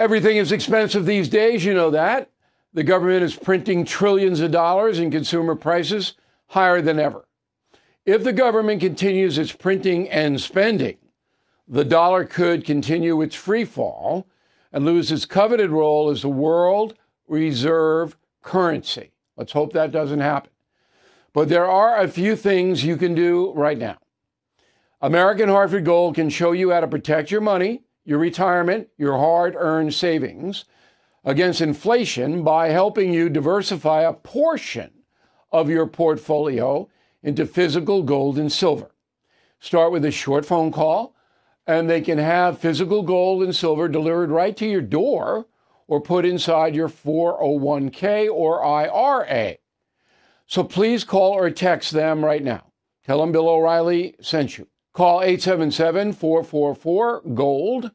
Everything is expensive these days, you know that. The government is printing trillions of dollars and consumer prices higher than ever. If the government continues its printing and spending, the dollar could continue its free fall and lose its coveted role as the world reserve currency. Let's hope that doesn't happen. But there are a few things you can do right now. American Hartford Gold can show you how to protect your money, your retirement, your hard-earned savings against inflation by helping you diversify a portion of your portfolio into physical gold and silver. Start with a short phone call, and they can have physical gold and silver delivered right to your door or put inside your 401k or IRA. So please call or text them right now. Tell them Bill O'Reilly sent you. Call 877-444-GOLD,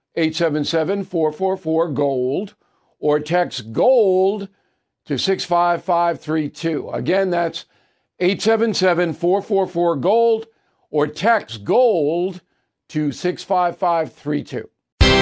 877-444-GOLD, or text GOLD to 65532. Again, that's 877-444-GOLD, or text GOLD to 65532.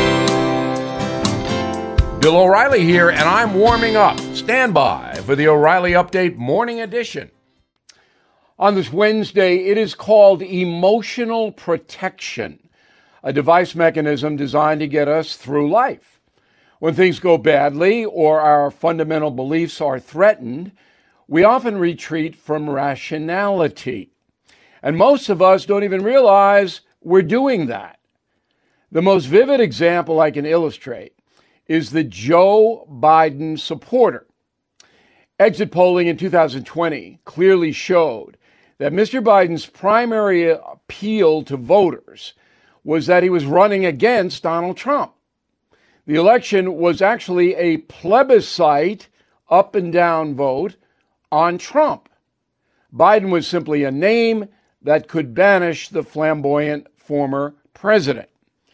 Bill O'Reilly here, and I'm warming up. Stand by for the O'Reilly Update Morning Edition. On this Wednesday, it is called emotional protection, a device mechanism designed to get us through life. When things go badly or our fundamental beliefs are threatened, we often retreat from rationality. And most of us don't even realize we're doing that. The most vivid example I can illustrate is the Joe Biden supporter. Exit polling in 2020 clearly showed that Mr. Biden's primary appeal to voters was that he was running against Donald Trump. The election was actually a plebiscite, up and down vote on Trump. Biden was simply a name that could banish the flamboyant former president.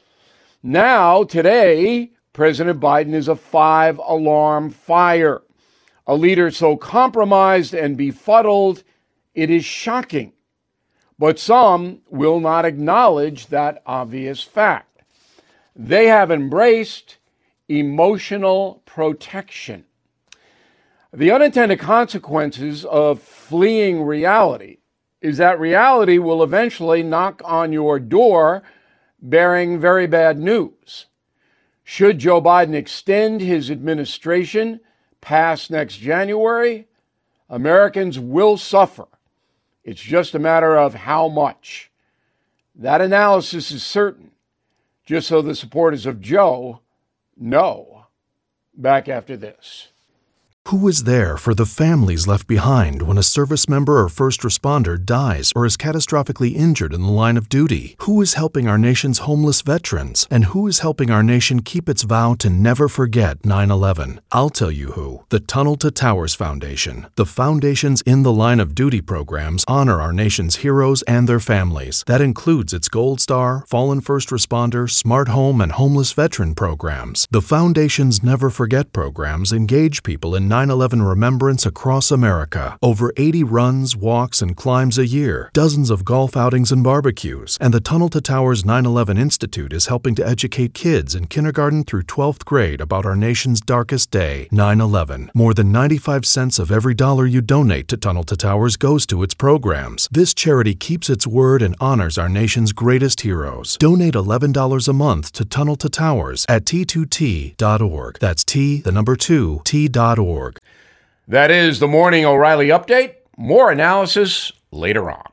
Now, today, President Biden is a five-alarm fire. A leader so compromised and befuddled, it is shocking. But some will not acknowledge that obvious fact. They have embraced emotional protection. The unintended consequences of fleeing reality is that reality will eventually knock on your door bearing very bad news. Should Joe Biden extend his administration past next January, Americans will suffer. It's just a matter of how much. That analysis is certain, just so the supporters of Joe know. Back after this. Who is there for the families left behind when a service member or first responder dies or is catastrophically injured in the line of duty? Who is helping our nation's homeless veterans? And who is helping our nation keep its vow to never forget 9/11? I'll tell you who. The Tunnel to Towers Foundation. The foundation's In the Line of Duty programs honor our nation's heroes and their families. That includes its Gold Star, Fallen First Responder, Smart Home, and Homeless Veteran programs. The foundation's Never Forget programs engage people in 9/11 remembrance across America. Over 80 runs, walks, and climbs a year, dozens of golf outings and barbecues, and the Tunnel to Towers 9/11 Institute is helping to educate kids in kindergarten through 12th grade about our nation's darkest day, 9/11. More than 95 cents of every dollar you donate to Tunnel to Towers goes to its programs. This charity keeps its word and honors our nation's greatest heroes. Donate $11 a month to Tunnel to Towers at T2T.org. That's T2T.org. That is the Morning O'Reilly Update. More analysis later on.